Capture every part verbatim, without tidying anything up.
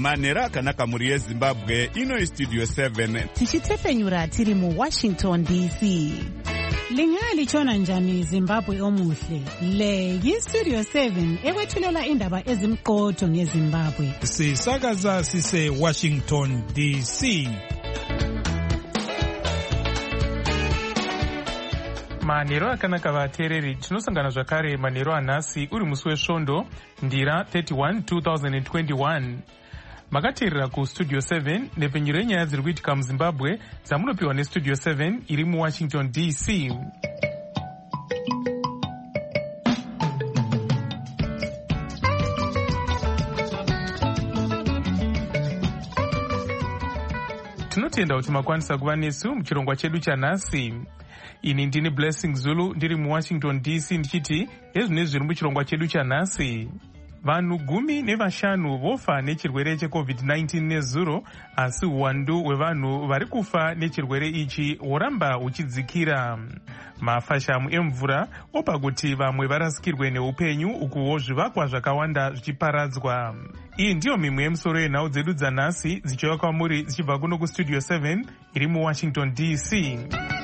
manhero akanaka mhuri yezimbabwe. Ino Studio seven tichitefenyura tiri muWashington D C. Lingalitshona njani Zimbabwe omuhle? Le yiStudio seven ekwethulela indaba ezimqotho ngeZimbabwe. Sisakaza sise Washington D C. Manhero akanaka vateereri, tinosangana zvakare manhero anhasi uri musi wesvondo ndira thirty-one two thousand twenty-one. Makateerera kuStudio seven nepfenyuro yenyaya dziri kuitika muZimbabwe dzamunopiwa neStudio seven iri muWashington D C. Tinotenda kuti makwanisa kuva nesu muchirongwa chedu chanhasi. Ini ndini Blessing Zulu ndiri muWashington D C ndichiti ezvine zviri muchirongwa chedu chanhasi. Vanhu gumi nevashanu vofa nechirwere checovid nineteen nezuro, asi uwandu hwevanhu vari kufa nechirwere ichi horamba huchidzikira. Mafashamu emvura opa kuti vamwe varasikirwe neupenyu, ukuwo zvivakwa zvakawanda zvichiparadzwa. Iyi ndiyo mimwe yemusoro yenhau dzedu dzanhasi dzichiuya kwamuri dzichibva kuno kuStudio seven iri muWashington D C.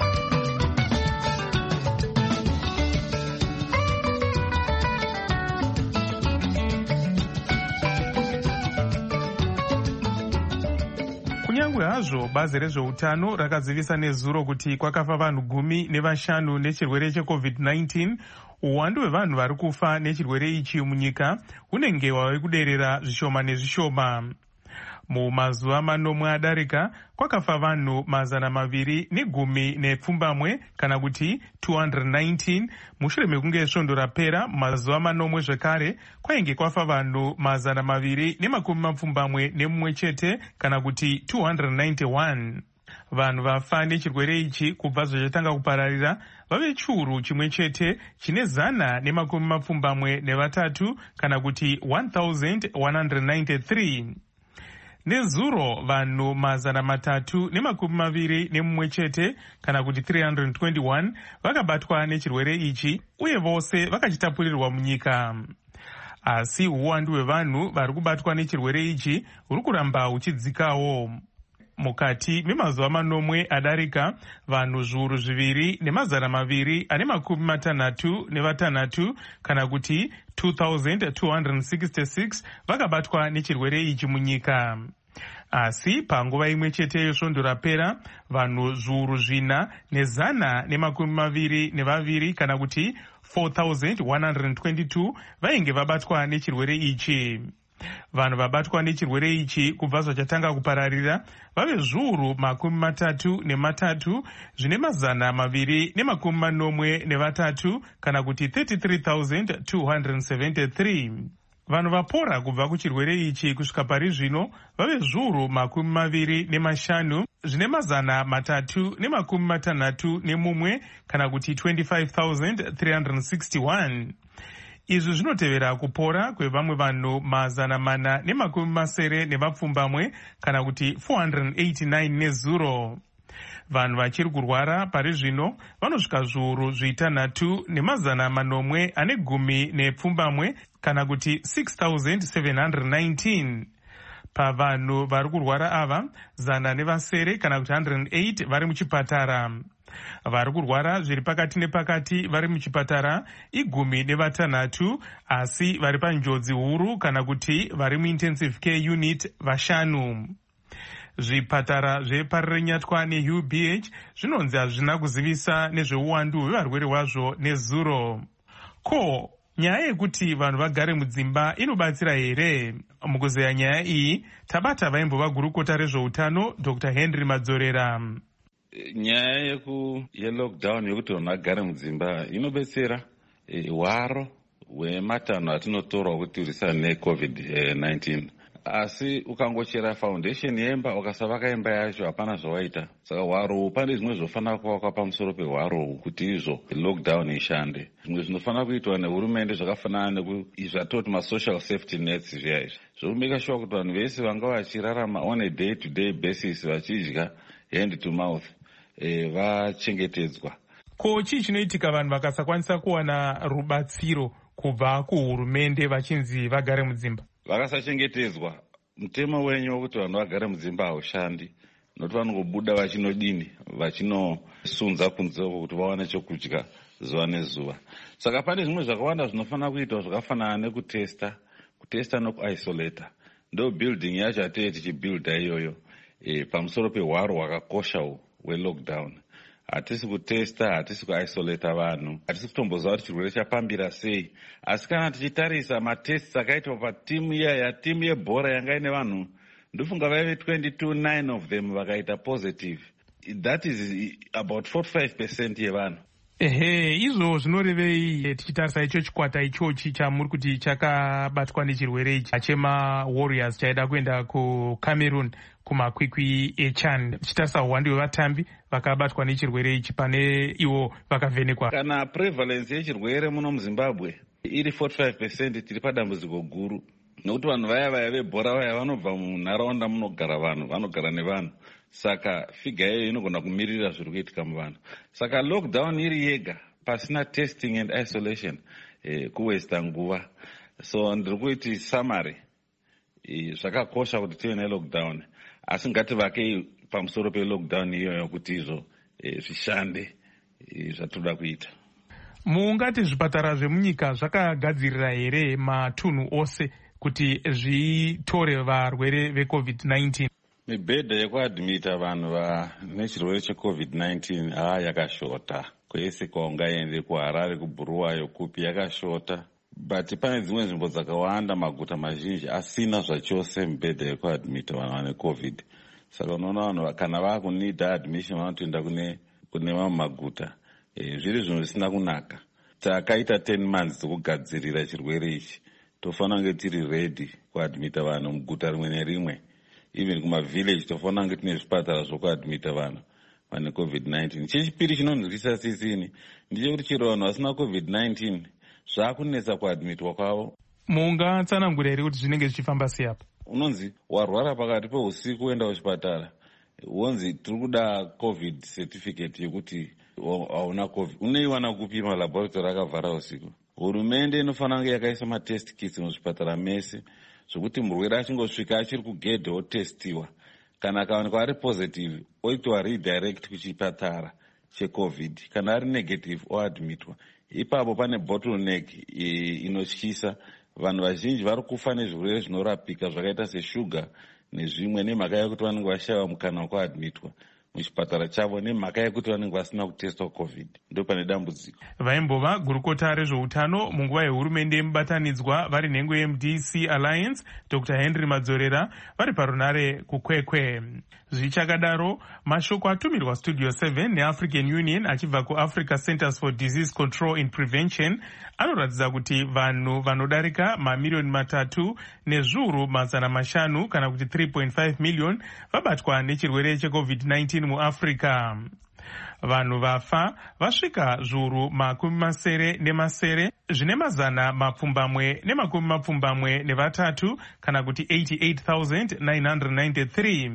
Kunyangwe hazvo bazi rezveutano rakazivisa nezuro kuti kwakafa vanhu gumi nevashanu nechirwere checovid nineteen, uwandu hwevanhu vari kufa nechirwere ichi munyika hunenge hwave kuderera zvishoma nezvishoma. Mumazuva manomwe adarika kwakafa vanhu mazana maviri negumi nepfumbamwe kana kuti two hundred nineteen. Mushure mekunge svondo rapera mazuva manomwe zvekare kwainge kwafa vanhu mazana maviri nemakumi mapfumbamwe nemumwe chete kana kuti two hundred ninety-one. Vanhu vafa nechirwere ichi kubva zvachatanga kupararira vave chiuru chimwe chete chine zana nemakumi mapfumbamwe nevatatu kana kuti one thousand one hundred ninety-three. Nezuro vanhu mazana matatu nemakumi maviri nemumwe chete kana kuti three hundred twenty-one vakabatwa nechirwere ichi uye vose vakachitapurirwa munyika. Asi uwandu hwevanhu vari kubatwa nechirwere ichi huri kuramba huchidzikawo. Mukati memazuva manomwe adarika vanhu zviuru zviviri nemazana maviri ane makumi matanhatu nevatanhatu kana kuti two thousand two hundred sixty-six vakabatwa nechirwere ichi munyika. Asi panguva imwe chete yesvondo rapera vanhu zviuru zvina nezana nemakumi maviri nevaviri kana kuti four thousand one hundred twenty-two vainge vabatwa nechirwere ichi. Vanhu vabatwa nechirwere ichi kubva zvachatanga kupararira vave zviuru makumi matatu nematatu zvine mazana maviri nemakumi manomwe nevatatu kana kuti thirty-three thousand two hundred seventy-three. Vanhu vapora kubva kuchirwere ichi kusvika pari zvino vave zviuru makumi maviri nemashanu zvine mazana matatu nemakumi matanhatu nemumwe kana kuti twenty-five thousand three hundred sixty-one. Izvi zvinotevera kupora kwevamwe vanhu mazana mana nemakumi masere nevapfumbamwe kana kuti four hundred eighty-nine nezuro. Vanhu vachiri kurwara pari zvino vanosvika zviuru zvitanhatu nemazana manomwe ane gumi nepfumbamwe kana kuti six thousand seven hundred nineteen. Pavanhu vari kurwara ava zana nevasere kana kuti one hundred eight vari muchipatara. Vari kurwara zviri pakati nepakati vari muchipatara igumi nevatanhatu, asi vari panjodzi huru kana kuti vari muintensive care unit vashanu. Zvipatara zveparirenyatwa neU B H zvinonzi hazvina kuzivisa nezveuwandu hwevarwere hwazvo nezuro. Ko, nyaya yekuti vanhu vagare mudzimba inobatsira here? Mukuzeya nyaya iyi tabata vaimbova gurukota rezveutano Doctor Henry Madzorera. Nyaya yeku yelockdown yekuti vanhu vagare mudzimba inobetsera hwaro hwematanho atinotorwa kuti tirwisane necovid nineteen. Asi ukangochera foundation yemba ukasavaka imba yacho hapana zvawaita. Saka hwaro pane zvimwe zvofanira kuvakwa pamusoro pehwaro kuti izvo lockdown ishande. Zvimwe zvinofanira kuitwa nehurumende zvakafanana nekuzvatoti masocial safety nets zviya izvi zvokumeka sure kuti vanhu vese vanga vachirarama on a day to day basis vachidya hand to mouth e, vachengetedzwa. Ko chii chinoitika vanhu vakasakwanisa kuwana rubatsiro kubva kuhurumende vachinzi vagare mudzimba? Vakasachengetedzwa mutemo wenyu wekuti vanhu vagare mudzimba haushandi, nokuti vanongobuda vachinodini, vachinosunza kunze kuti vawane chokudya zuva nezuva. Saka pane zvimwe zvakawanda zvinofanira kuitwa zvakafanana nekutesta, kutesta nokuisolata. Ndo building yacho ateye tichibuilda iyoyo e, pamusoro pehwaro hwakakosha hwelockdown. Hatisi kutesta, hatisi kuisolata vanhu, hatisi kutomboziva kuti chirwere chapambira sei. Asi kana tichitarisa matests akaitwa patimu iyaya, timu yebhora yanga ine vanhu ndofunga vaive twenty-two, nine of them vakaita positive. That is about forty-five percent yevanhu. Ehe, izvo zvinorevei tichitarisa icho chikwata ichochi chamuri kuti chakabatwa nechirwere ichi chema Warriors chaida kuenda kuCameroon kumakwikwi eChan, tichitarisa uwanda hwevatambi vakabatwa nechirwere ichi pane ivo vakavhenekwa. Kana prevalence yechirwere muno muZimbabwe iri forty-five percent, tiri padambudziko guru, nokuti vanhu vaya vaya vebhora vaya vanobva munharaunda munogara vanhu, vanogara nevanhu. Saka figa iyoyo inogona kumirira zviri kuitika muvanhu. Saka lockdown iri yega pasina testing and isolation eh, kuwesta nguva. So ndiri kuiti summary, eh, zvakakosha kuti tive nelockdown, asi ngativake pamusoro pelockdown iyoyo kuti izvo eh, zvishande eh, zvatoda kuita. Mungati zvipatara zvemunyika zvakagadzirira here matunhu ose kuti zvitore varwere veCovid nineteen? Mibhedha yekuadhimita vanhu vane chirwere cheCovid nineteen haa yakashota. Kwese kwaungaende kuHarare, kuBuluwayo, kupi yakashota. But pane dzimwe nzvimbo dzakawanda, maguta mazhinji asina zvachose mibhedha yekuadhimita vanhu vane COVID. Saka unoona vanhu kana vakunida admission vanotoenda kune kune mamwe maguta. E, zviri zvinhu zvisina kunaka. Takaita ten months dzokugadzirira chirwere ichi. Tofanira kunge tiri ready kuadhimita vanhu muguta rimwe nerimwe. Even kumavillage tofanira kunge tine zvipatara zvokuadhimita vanhu vane COVID nineteen. Chechipiri chinonzwisa sisini ndechekuti chero vanhu vasina COVID nineteen zvaakunetsa kuadhimitwa kwavo. Mungatsanangura here kuti zvinenge zvichifamba sei apa? Unonzi warwara pakati peusiku uenda kuchipatara, wonzi tiri kuda COVID certificate yekuti hauna COVID. Unoiwana kupi? Malaboratory akavhara usiku. Hurumende inofanira kunge yakaisa matest kits muzvipatara mese, zvokuti murwere achingosvika achiri kugedhe otestiwa. Kana akawanikwa ari positive oitwa redirect kuchipatara cheCovid. Kana ari negative oadmitwa. Ipapo pane bottleneck inotyisa. Vanhu vazhinji vari kufa nezvirwere zvinorapika zvakaita seshuga nezvimwe nemhaka yekuti vanenge vashaiwa mukana wekuadmitwa muchipatara chavo nemhaka yekuti vanenge vasina kutestwa COVID. Ndo pane dambudziko. Vaimbova gurukota rezveutano munguva yehurumende mubatanidzwa vari nhengo yeMD C Alliance, Doctor Henry Madzorera, vari parunare kukwekwe. Zvichakadaro, mashoko atumirwa Studio seven neAfrican Union achibva kuAfrica Centers for Disease Control and Prevention anoratidza kuti vanhu vanodarika mamiliyoni matatu nezviuru mazana mashanu kana kuti three point five million vabatwa nechirwere cheCovid nineteen muAfrica. Vanhu vafa vasvika zviuru makumi masere nemasere zvine mazana mapfumbamwe nemakumi mapfumbamwe nevatatu kana kuti eighty-eight thousand nine hundred ninety-three.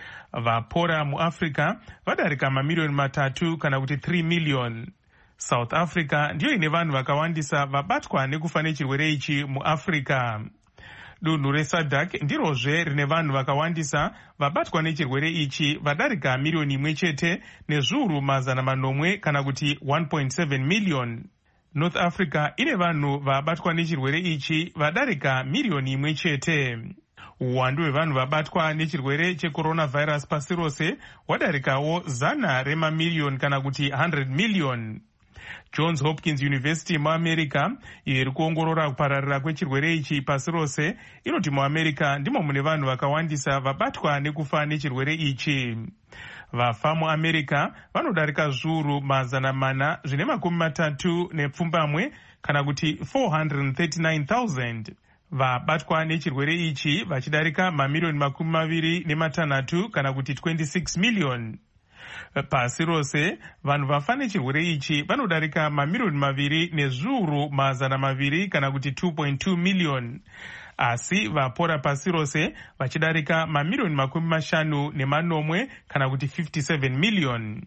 Vapora muAfrica vadarika mamiliyoni matatu kana kuti three million. South Africa ndiyo ine vanhu vakawandisa vabatwa nekufa nechirwere ichi muAfrica. Dunhu reSADC ndirozve rine vanhu vakawandisa vabatwa nechirwere ichi vadarika miliyoni imwe chete nezviuru mazana manomwe kana kuti one point seven million. North Africa ine vanhu vabatwa nechirwere ichi vadarika miliyoni imwe chete. Uwandu hwevanhu vabatwa nechirwere checoronavirus pasi rose hwadarikawo zana remamiliyoni kana kuti one hundred million. Johns Hopkins University muAmerica iyo iri kuongorora kupararira kwechirwere ichi pasi rose inoti muAmerica ndimo mune vanhu vakawandisa vabatwa nekufa nechirwere ichi. Vafa muAmerica vanodarika zviuru mazana mana zvine makumi matatu nepfumbamwe kana kuti four hundred thirty-nine thousand. Vabatwa nechirwere ichi vachidarika mamiliyoni makumi maviri nematanhatu kana kuti twenty-six million. Pasi rose vanhu vafa nechirwere ichi vanodarika mamiliyoni maviri nezviuru mazana maviri kana kuti two point two million. Asi vapora pasi rose vachidarika mamiliyoni makumi mashanu nemanomwe kana kuti fifty-seven million.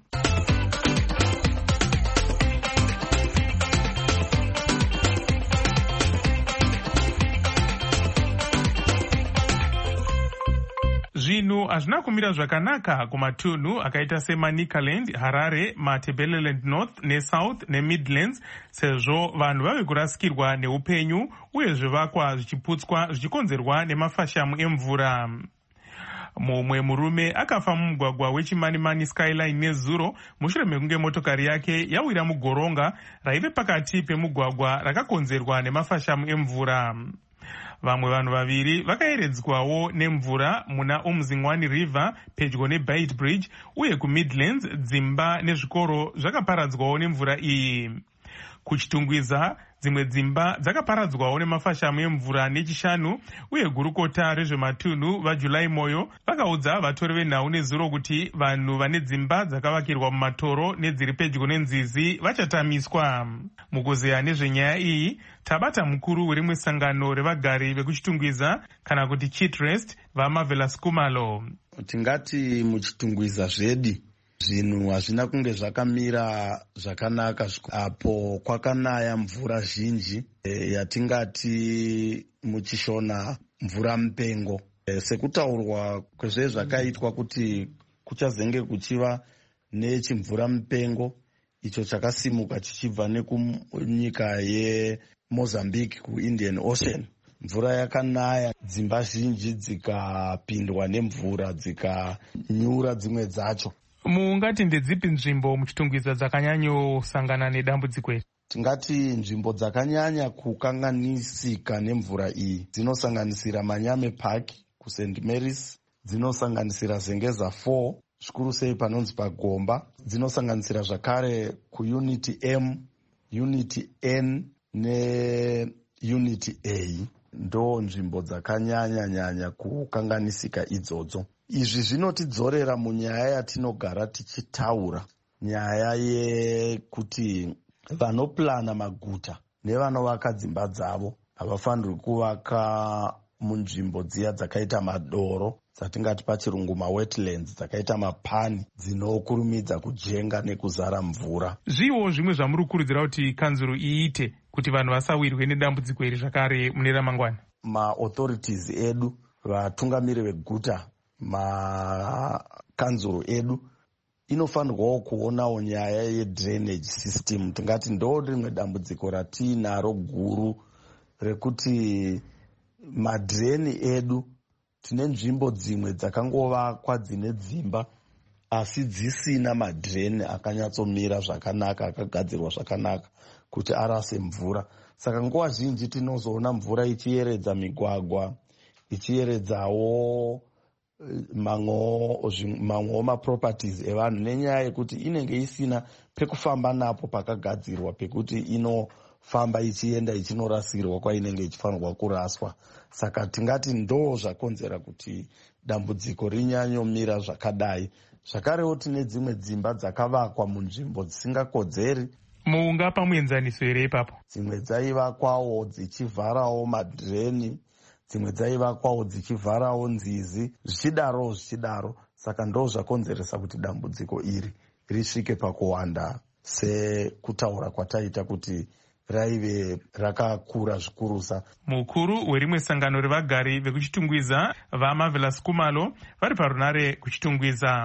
zvinhu hazvina kumira zvakanaka kumatunhu akaita semanicaland, harare, matabeleland north nesouth nemidlands, sezvo vanhu vave kurasikirwa neupenyu uye zvivakwa zvichiputswa zvichikonzerwa nemafashamu emvura. Mumwe murume akafa mumugwagwa wechimanimani skyline nezuro mushure mekunge motokari yake yawira mugoronga raive pakati pemugwagwa rakakonzerwa nemafashamu emvura. Vamwe vanhu vaviri vakayeredzwawo nemvura muna Umzingwani River pedyo neBait Bridge, uye kuMidlands dzimba nezvikoro zvakaparadzwawo nemvura iyi. Kuchitungwiza dzimwe dzimba dzakaparadzwawo nemafashamu emvura nechishanu, uye gurukota rezvematunhu vaJulai Moyo vakaudza vatori venhau nezuro kuti vanhu vane dzimba dzakavakirwa mumatoro nedziri pedyo nenzizi vachatamiswa. Mukuzeya nezvenyaya iyi tabata mukuru werimwe sangano revagari vekuchitungwiza kana kuti Chitrest vaMarvelous Kumalo. Tingati muchitungwiza zvedu zvinhu hazvina kunge zvakamira zvakanaka apo kwakanaya mvura zhinji e, yatingati muchishona mvura mupengo. E, sekutaurwa kwezvezvakaitwa kuti kuchazenge kuchiva nechimvura mupengo icho chakasimuka chichibva nekunyika yeMozambique kuIndian Ocean. Mvura yakanaya, dzimba zhinji dzikapindwa nemvura dzikanyura dzimwe dzacho. Mungati ndedzipi nzvimbo muchitungwiza dzakanyanyosangana nedambudziko iri? Tingati nzvimbo dzakanyanya kukanganisika nemvura iyi dzinosanganisira Manyame Park kuSaint Mary's, dzinosanganisira Zengeza four zvikuru sei panonzi paGomba, dzinosanganisira zvakare kuUnity M, Unity N neUnity A. Ndo nzvimbo dzakanyanya nyanya kukanganisika idzodzo. Izvi zvinotidzorera munyaya yatinogara tichitaura, nyaya yekuti vanoplana maguta nevanovaka dzimba dzavo havafanirwi kuvaka munzvimbo dziya dzakaita madoro, dzatingati pachirungu mawetlands, dzakaita mapani dzinokurumidza kujenga nekuzara mvura. Zviwo zvimwe zvamuri kukurudzira kuti kanzuro iite kuti vanhu vasawirwe nedambudziko iri zvakare mune ramangwana? Ma-authorities edu, vatungamiri veguta, makanzuro edu inofanirwawo kuonawo nyaya yedrainage system. Tingati ndo rimwe dambudziko ratiinaro guru rekuti madreni edu, tine nzvimbo dzimwe dzakangovakwa dzine dzimba asi dzisina madreni akanyatsomira zvakanaka, akagadzirwa zvakanaka kuti arase mvura. Saka nguva zhinji tinozoona mvura ichiyeredza migwagwa, ichiyeredzawo mamwewo maproperties evanhu nenyaya yekuti inenge isina pekufamba napo pakagadzirwa pekuti inofamba ichienda ichinorasirwa kwainenge ichifanirwa kuraswa. Saka tingati ndo zvakonzera kuti dambudziko rinyanyomira zvakadai. Zvakarewo tine dzimwe dzimba dzakavakwa munzvimbo dzisingakodzeri. Mungapa muenzaniso here ipapo? Dzimwe dzaivakwawo dzichivharawo madreni, dzimwe dzaivakwawo dzichivharawo nzizi, zvichidaro zvichidaro. Saka ndo zvakonzeresa kuti dambudziko iri risvike pakuwanda sekutaura kwataita kuti raive rakakura zvikurusa. Mukuru werimwe sangano revagari vekuchitungwiza vaMarvelous Kumalo vari parunare kuchitungwiza.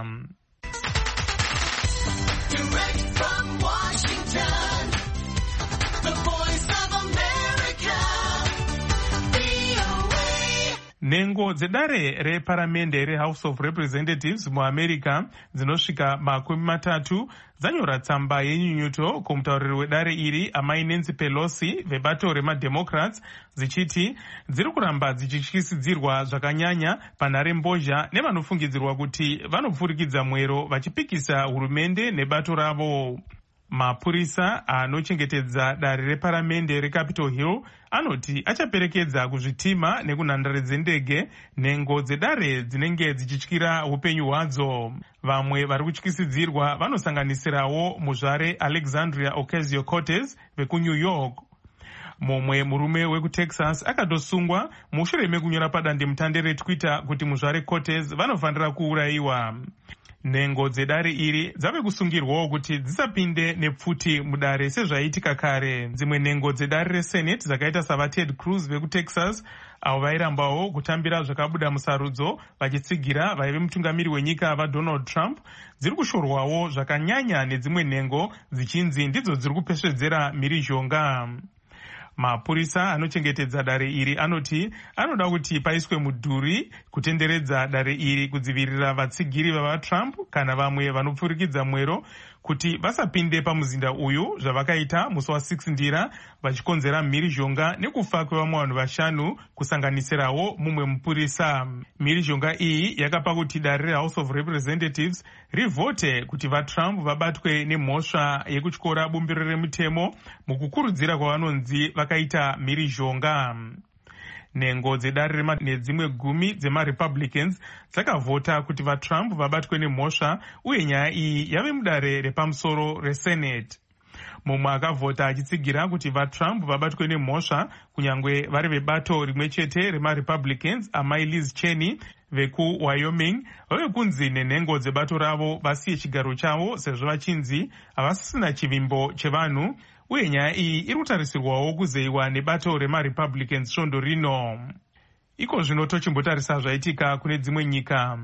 Nhengo dzedare reparamende reHouse of Representatives muAmerica dzinosvika makumi matatu dzanyora tsamba yenyunyuto kumutauriri wedare iri amai Nancy Pelosi vebato remademocrats dzichiti dziri kuramba dzichityisidzirwa zvakanyanya panharembozha nevanofungidzirwa kuti vanopfurikidza mwero vachipikisa hurumende nebato ravo. Mapurisa anochengetedza dare reparamende reCapitol Hill anoti achaperekedza kuzvitima nekunhandare dzendege nhengo dzedare dzinenge dzichityira upenyu hwadzo. Vamwe vari kutyisidzirwa vanosanganisirawo muzvare Alexandria Ocasio-Cortez vekuNew York. Mumwe murume wekuTexas akatosungwa mushure mekunyora padandemutande reTwitter kuti muzvare Cortez vanofanira kuurayiwa. Nhengo dzedare iri dzave kusungirwawo kuti dzisapinde nepfuti mudare sezvaitika kare. Dzimwe nhengo dzedare resenate dzakaita savaTed Cruz vekutexas avo vairambawo kutambira zvakabuda musarudzo vachitsigira vaive mutungamiri wenyika vaDonald Trump dziri kushorwawo zvakanyanya nedzimwe nhengo dzichinzi ndidzo dziri kupesvedzera mhirizhonga. Mapurisa anochengetedza dare iri anoti anoda kuti paiswe mudhuri kutenderedza dare iri kudzivirira vatsigiri vavaTrump kana vamwe vanopfurikidza mwero kuti vasapinde pamuzinda uyu zvavakaita musi wa6 ndira vachikonzera mhirizhonga nekufa kwevamwe vanhu vashanu kusanganisirawo mumwe mupurisa. Mhirizhonga iyi yakapa kuti dare reHouse of Representatives rivhote kuti vaTrump vabatwe nemhosva yekutyora bumbiro remutemo mukukurudzira kwavanonzi vakaita mhirizhonga. Nhengo dzedare nedzimwe gumi dzemaRepublicans dzakavhota kuti vaTrump vabatwe nemhosva uye nyaya iyi yave mudare repamusoro reSenate. Mumwe akavhota achitsigira kuti vaTrump vabatwe nemhosva kunyange vari vebato rimwe chete remaRepublicans amai Liz Cheney vekuWyoming vave kunzi nenhengo dzebato ravo vasiye chigaro chavo sezvo vachinzi havasisina chivimbo chevanhu uye nyaya iyi iri kutarisirwawo kuzeyiwa nebato remaRepublicans svondo rino. Iko zvino tochimbotarisa zvaitika kune dzimwe nyika.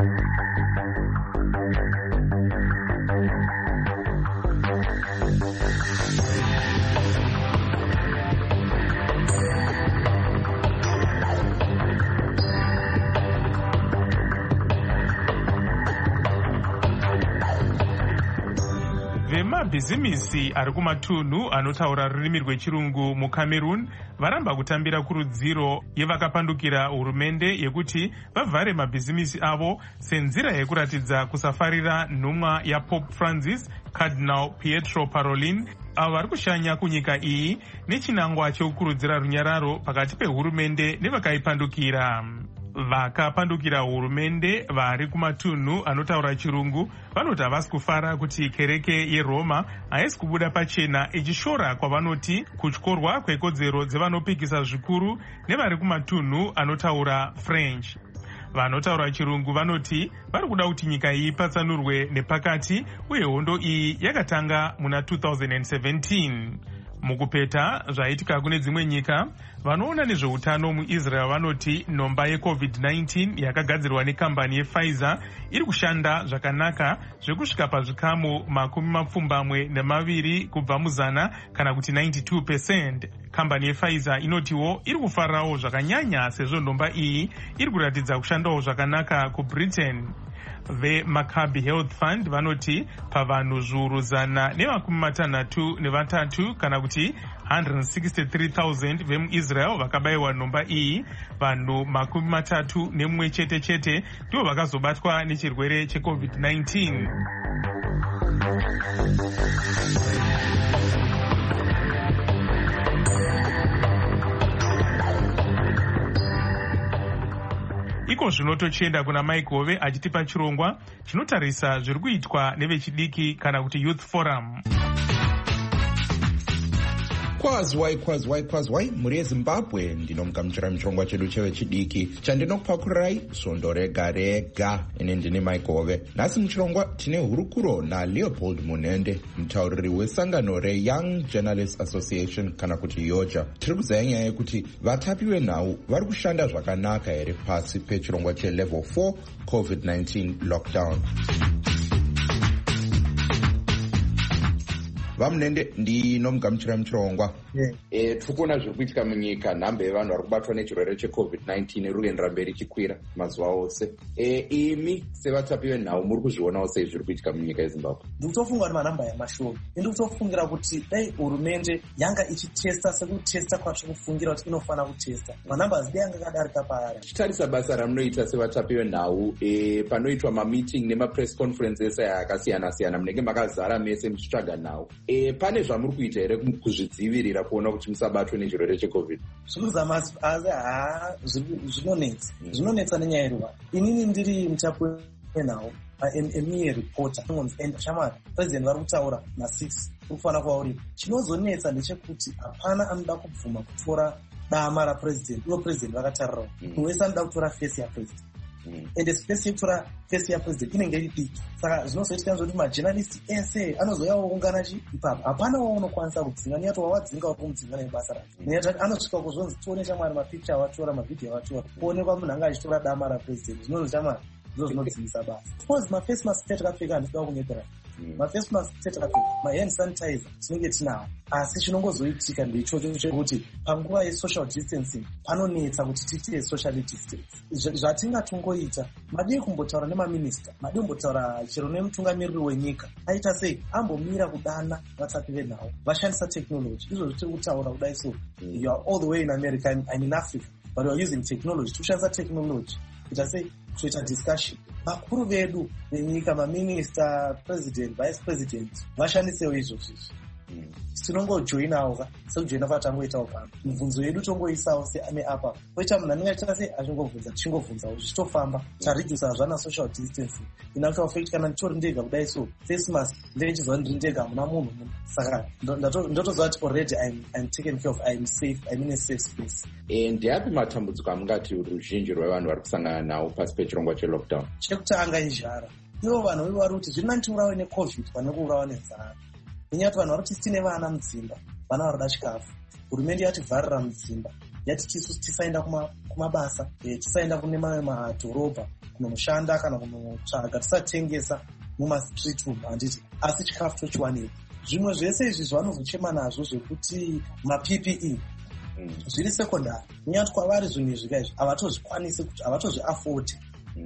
Vemabhizimisi ari kumatunhu anotaura rurimi rwechirungu muCameroon varamba kutambira kurudziro yevakapandukira hurumende yekuti vavhare mabhizimisi avo senzira yekuratidza kusafarira nhumwa yaPope Francis Cardinal Pietro Parolin avo vari kushanya kunyika iyi nechinangwa chekukurudzira runyararo pakati pehurumende nevakaipandukira. Vakapandukira hurumende vari kumatunhu anotaura chirungu vanoti havasi kufara kuti kereke yeRoma haisi kubuda pachena ichishora kwavanoti kutyorwa kwekodzero dzevanopikisa zvikuru nevari kumatunhu anotaura French. Vanotaura chirungu vanoti vari kuda kuti nyika iyi ipatsanurwe nepakati uye hondo iyi yakatanga muna two thousand seventeen. Mukupeta zvaitika kune dzimwe nyika, vanoona nezveutano muIsrael vanoti nhomba yeCovid nineteen yakagadzirwa nekambani yePfizer iri kushanda zvakanaka zvekusvika pazvikamu makumi mapfumbamwe nemaviri kubva muzana kana kuti ninety-two percent. Kambani yePfizer inotiwo iri kufarirawo zvakanyanya sezvo nhomba iyi iri kuratidza kushandawo zvakanaka kuBritain. VeMaccabi Health Fund vanoti pavanhu zviuru zana nemakumi matanhatu nevatatu kana kuti one hundred sixty-three thousand vemuIsrael vakabayiwa nhomba iyi, vanhu makumi matatu nemumwe chete chete ndivo vakazobatwa nechirwere cheCovid nineteen. Iko zvino tochienda kuna Mike Hove achitipa chirongwa chinotarisa zviri kuitwa nevechidiki kana kuti Youth Forum. Kwazwai kwazwai kwazwai muri yeZimbabwe, ndinomugamuchira muchirongwa chedu chevechidiki chandinokupakurai svondo rega rega. Ine ndini Mike Hove. Nhasi muchirongwa tine hurukuro naLeopold Munende, mutauriri wesangano reYoung Journalists Association kana kuti yoja. Tiri kuzaya nyaya yekuti vatapi venhau vari kushanda zvakanaka here pasi pechirongwa chelevel four COVID nineteen lockdown. Vamunende ndinomugamuchira muchirongwa. Yeah. E, tikuona zviri kuitika munyika, nhambe yevanhu vari kubatwa nechirwere cheCovid nineteen iri kuendera mberi ichikwira mazuva ose. E, imi sevatapi venhau muri kuzvionawo sei zviri kuitika munyika yeZimbabwe? Ndikutofunga kuti manhamba yamashoma. Ndikutofungira kuti dai hurumende yanga ichitesta sekutesta kwatiri kufungira kuti inofana kutesta, manhamba dai yanga akadarika paari. Tichitarisa basa ramunoita sevatapi venhau, e, panoitwa mameeting nemapress conferences akasiyana siyana, munenge makazara mese muchitsvaga nhau. E, pane zvamuri kuita here kuzvidzivirira kuona kuti musabatwe nechirwere cheCovid? Zvinozama asi haa zvinonetsa. Zvinonetsa nenyaya yeruva. Inini ndiri mutapi wenhau emiye reporter inonzi enda shamari president vari kutaura nasix kufana kwauri. Chinozonetsa ndechekuti hapana anoda kubvuma kutora dama rapresident. Ivo president vakatarirawo. Munhu wese anoda kutora face yapresident. ende space yekutora face yapresident inenge iri diki. Saka zvinozoitika kuti majournalist ese anozoyawo ungana chi ipapo hapana waunokwanisa kudzinga nyato wawadzinga wakumudzinga nebasa rake nyato anosvika kuzonzi tione chamwari mapicture avatora mavhidhiyo avatora kuonekwa munhu anga achitora dama rapresident zvinonzi chamwari ndo zvinodzivisa basa. Suppose maface mask atakapfeka handisida kunyepera maface mask atakapfeka mahand sanitizer tinenge tinawo asi chinongozoitika ndeichocho chekuti panguva yesocial distancing panonetsa kuti tiite socially distance. Zvatingatongoita madii kumbotaura nemaminista madii kumbotaura chero nemutungamiriri wenyika aita sei ambomira kudana vatsapi venhau vashandisa technology izvo zvitiri kutaura kudai so you are all the way in America I'm in Africa but we are using technology kushandisa technology kuita sei kuita discussion. Vakuru vedu venyika maminista president vice president vashandisewo izvozvo tinongojoinawo ka sekujoina kwatangoitawo pano mibvunzo yedu tongoisawo seane apa poita munhu anenge achita sei achingobvunza tichingovhunzawo zvichitofamba taredusa zvana social distancing in actual fact kana nditori ndega kudai so face mask ndeichiziva ndiri ndega hamuna munhu munhu saka ndotoziva kuti already I'm, I'm taken care of I'm safe I'm in a safe space. Ndeapi matambudziko amungati ruzhinji rwevanhu vari kusangana nawo pasi pechirongwa chelockdown? Chekutanga izhara ivo vanhu vedu vari kuti zviri nani tiurawe necovid pane kuurawa nenzara nenyati vanhu vari kuti tine vana mudzimba vana varoda chikafu hurumende yativharira mudzimba yati tisu tisaenda kumabasa tisaenda kune mamwe madhorobha kunomushanda kana kunotsvaga tisatengesa mumastreet room handiti asi chikafu tochiwanepo. Zvimwe zvese izvi zvavanozochema nazvo zvekuti mappe zviri sekondari nenyati kwavari zvinhu izvi kaizvi havatozvikwanisi kuti havatozviafodi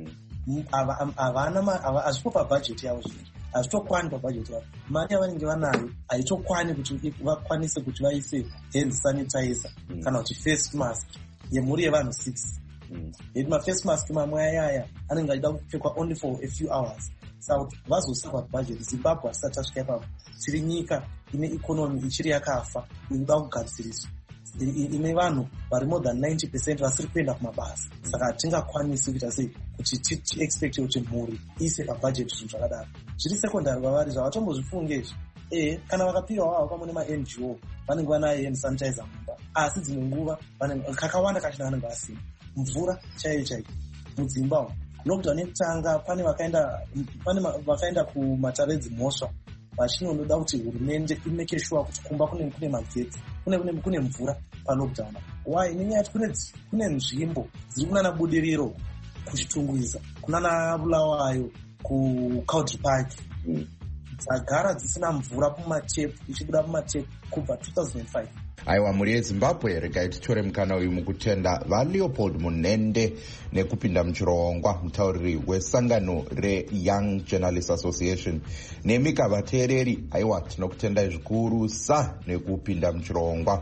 hazvipo pabhajeti yavo zvinhu hazvitokwani pabhajeti yavo mari yavanenge vanayo haitokwani kuti vakwanise kuti vaise hand sanitizer kana kuti face mask yemhuri yevanhu six yeti maface mask mamwe ayaya anenge achida kupfekwa only for a few hours saka kuti vazosava budget. Zimbabwe hasati tasvika ipapo tiri nyika ine ikonomi ichiri yakafa inoda kugadziriswa ine vanhu vari more than ninety percent vasiri kuenda kumabasa saka hatingakwanisi kuita sei kuti tiexpecte kuti mhuri ise pabudget zvinhu zvakadaro zviri sekondari kwavari zvavatombozvifunge izvi eh kana vakapiwa wavo pamwe nema-N G O vanenge vanayo hand sanitizer mumba asi dzimwe nguva kakawanda kachina vanenge vasina mvura chaiyo chaiyo mudzimba umu. Lockdown yekutanga pane vakaenda pane vakaenda kumataredzi mhosva vachinonoda kuti hurumende imeke sure kuti kumba kune kune magetsi kune kune kune mvura palockdown. Why? Nenyaya yekuti kune kune nzvimbo dziri kunana budiriro kuchitungwiza kunana Bulawayo kuCountry Park dzagara dzisina mvura mumatepu ichibuda mumatepu kubva two thousand five. Aiwa, mhuri yeZimbabwe regai titore mukana uyu mukutenda vaLeopold Munende nekupinda muchirongwa mutauriri wesangano reYoung Journalists Association nemika vateereri. Aiwa, tinokutendai zvikuru sa nekupinda muchirongwa.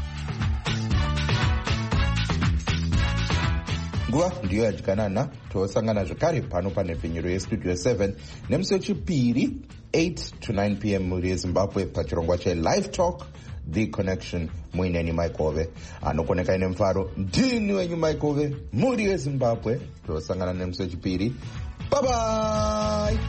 Nguva ndiyo yadyikanana tosangana zvakare pano panepfenyuro yestudio seven nemusi wechipiri eight to nine p m muri yeZimbabwe pachirongwa cheLive Talk The Connection. Muineni Maikove anokoneka ine mfaro ndini wenyu Maikove muri yeZimbabwe tosangana nemusi wechipiri. Bye bye.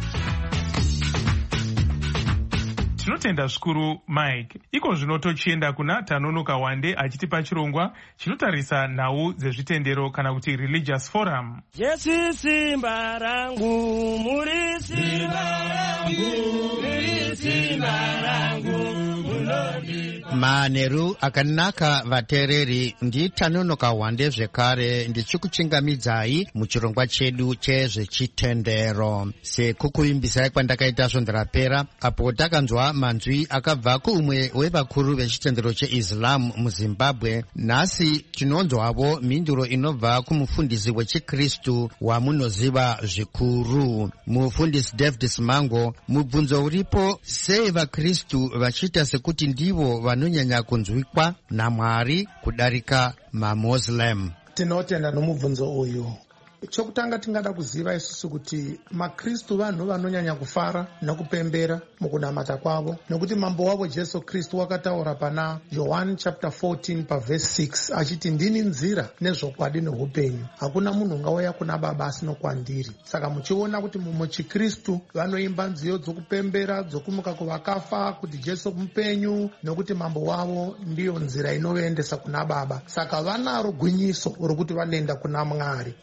Tinotenda zvikuru Mike. Iko zvino tochienda kuna Tanonoka Wande achitipa chirongwa chinotarisa nhau dzezvitendero kana kuti religious forum. Jesu simba rangu, muri simba rangu, muri simba rangu. Manheru akanaka vateereri, nditanonoka Wande zvekare ndichikuchingamidzai muchirongwa chedu chezvechitendero. Sekukuimbisai kwandakaita zvondarapera apo takanzwa manzwi akabva kuumwe wevakuru vechitendero cheIslam muZimbabwe. Nhasi tinonzwavo mhinduro inobva kumufundisi wechikristu wamunoziva zvikuru, mufundisi David Simango. Mubvunzo uripo, sei vakristu vachiita sekuti ndivo vanonyanya kunzwikwa naMwari kudarika maMuslim? Tinotenda nomubvunzo uyu. Chokutanga tingada kuziva isusu kuti makristu vanhu vanonyanya kufara nekupembera mukunamata kwavo, nokuti mambo wavo Jesu Kristu wakataura pana John chapter fourteen paverse six achiti ndini nzira nezvokwadi neupenyu, hakuna munhu ungauya kuna Baba asino kwandiri. Saka muchiona kuti muchikristu vanoimba nziyo dzokupembera dzokumuka kuvakafa kuti Jesu mupenyu nokuti mambo wavo ndiyo nzira inoendesa kuna Baba. Saka vanaro gwinyiso rokuti vanoenda kuna Mwari. Izvi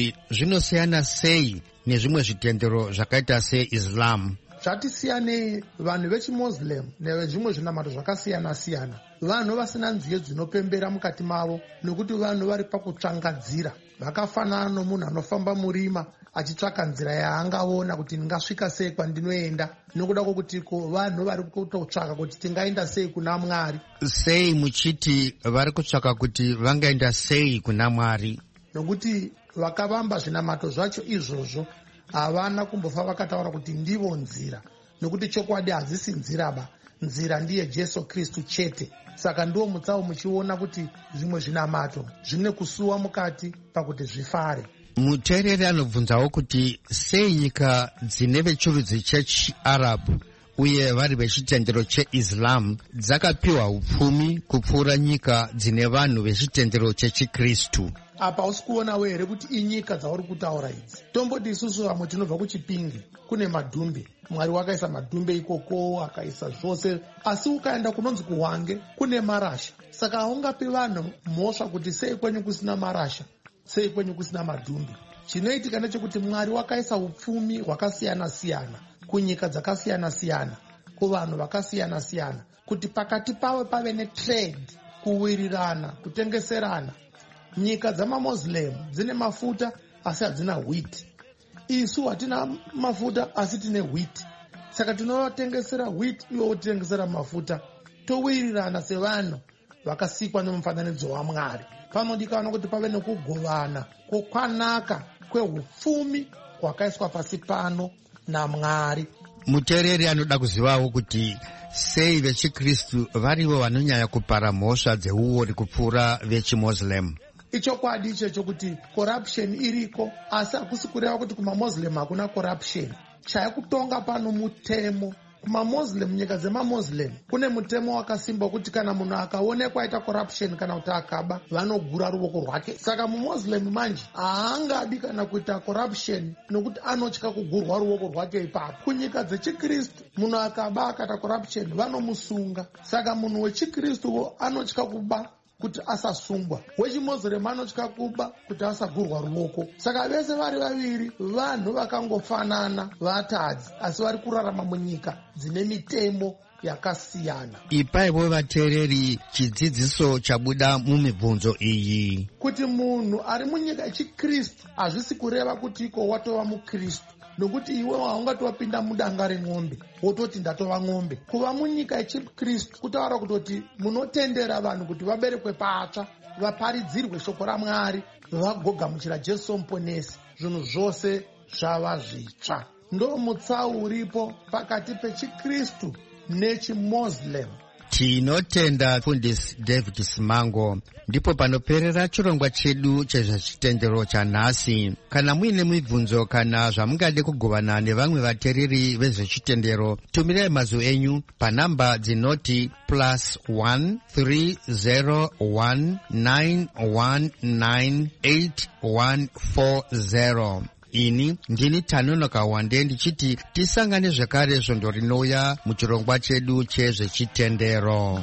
kuti zvinosiyana sei nezvimwe zvitendero zvakaita seislam? Zvatisiyanei vanhu vechimuslim nevezvimwe zvinamato zvakasiyana-siyana. Vanhu vasina nziyo dzinopembera mukati mavo, nekuti vanhu vari pakutsvangadzira. Vakafanana nomunhu anofamba murima achitsvaka nzira yaangaona kuti ndingasvika sei kwandinoenda, nokuda kwokuti vanhu vari kutotsvaka kuti tingaenda sei kuna Mwari. Sei muchiti vari kutsvaka kuti vangaenda sei kuna Mwari? Nokuti vakavamba zvinamato zvacho izvozvo havana kumbofa vakataura kuti ndivo nzira, nokuti chokwadi hadzisi nzira ba, nzira ndiye Jesu Kristu chete. Saka ndiwo mutsau muchiona kuti zvimwe zvinamato zvine kusuwa mukati pakuti zvifare. Muteereri anobvunzawo kuti sei nyika dzine vechirudzi chechiarabhu uye vari vechitendero cheislam dzakapiwa upfumi kupfuura nyika dzine vanhu vechitendero chechikristu. Apa usi kuonawo here kuti inyika dzauri kutaura idzi? Tomboti isusu vamwe tinobva kuChipinge, kune madhumbe. Mwari wakaisa madhumbe ikoko, akaisa zvose, asi ukaenda kunonzi kuHwange kune marasha. Saka haungapi vanhu mhosva kuti sei kwenyu kusina marasha, sei kwenyu kusina madhumbe. Chinoitika ndechekuti Mwari wakaisa upfumi hwakasiyana-siyana kunyika dzakasiyana-siyana, kuvanhu vakasiyana-siyana, kuti pakati pavo pave netrade, kuwirirana, kutengeserana. Nyika dzamamuslim dzine mafuta asi hadzina wheat. Isu hatina mafuta asi tine wheat. Saka tinovatengesera wheat iwo utitengesera mafuta. Towirirana sevanhu vakasikwa nemufananidzo waMwari. Panodikanwa kuti pave nekugovana kwokwanaka kwehupfumi hwakaiswa pasi pano naMwari. Muteereri anoda kuzivawo kuti sei vechikristu varivo vanonyanya kupara mhosva dzeuori kupfuura vechimuslim. Ichokwadi ichecho kuti corruption iriko, asi hakusi kureva kuti kumamuslim hakuna corruption. Chaikutonga pano mutemo. Kumamuslim, nyika dzemamuslim kune mutemo wakasimba kuti kana munhu akaonekwa aita corruption kana kuti akaba, vanogura ruoko rwake. Saka mumuslim manje haangadi kana kuita corruption nokuti anotya kugurwa ruoko rwake ipapo. Kunyika dzechikristu munhu akaba akaita corruption vanomusunga. Saka munhu wechikristu anotya kuba kuti asasungwa, wechimuslim anotya kuba kuti asagurwa ruoko. Saka vese vari vaviri vanhu vakangofanana, vatadzi, asi vari kurarama munyika dzine mitemo yakasiyana. Ipaivo vateereri chidzidziso chabuda mumibvunzo iyi, kuti munhu ari munyika yechikristu hazvisi kureva kuti iko watova mukristu, nokuti iwe haungatowapinda mudanga remwombe wototi ndatova mwombe. Kuva munyika yechikristu kutaura kutoti munotendera vanhu kuti vaberekwe patsva, vaparidzirwe shoko raMwari, vagogamuchira Jesu muponesi. Zvinhu zvose zvava zvitsva. Ndo mutsau uripo pakati pechikristu nechimuslim. Tinotenda fundisi David Simango. Ndipo panoperera chirongwa chedu chezvechitendero chanhasi. Kana muine mibvunzo kana zvamungade kugovana nevamwe vateereri vezvechitendero, tumirai mazwi enyu panhamba dzinoti plus one three zero one nine one nine eight one four zero. Ini ndini Tanonoka Wande ndichiti tisangane zvakare svondo rinouya muchirongwa chedu chezvechitendero.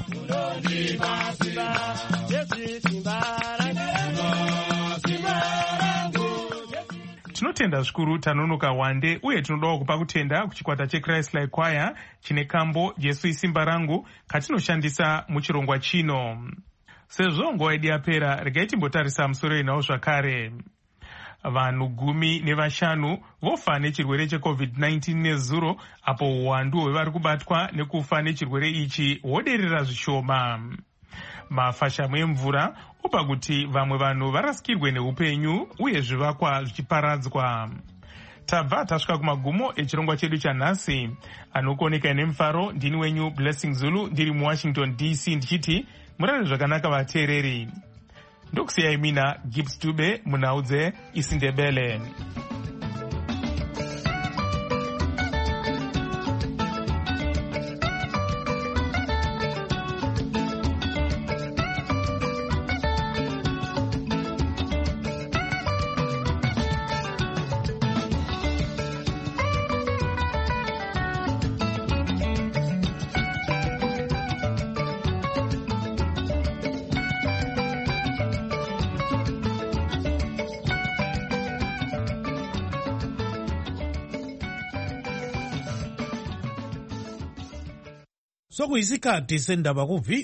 Tinotenda zvikuru Tanonoka Wande, uye tinodawo kupa kutenda kuchikwata cheChrist Like Choir chine kambo Jesu isimba rangu katinoshandisa muchirongwa chino. Sezvo nguva yedu yapera, regai timbotarisa musoro inawo zvakare. Vanhu gumi nevashanu vofa nechirwere checovid nineteen nezuro, apo uwandu hwevari kubatwa nekufa nechirwere ichi hwoderera zvishoma. Mafashamu emvura opa kuti vamwe vanhu varasikirwe neupenyu uye zvivakwa zvichiparadzwa. Tabva tasvika kumagumo echirongwa chedu chanhasi. Anokuoneka nemufaro ndini wenyu Blessing Zulu, ndiri muWashington D C ndichiti murare zvakanaka vateereri. Ndokusiyai mina Gibbs Dube munhau dzeIsindebele. sokuyisikhathi sendaba ku-V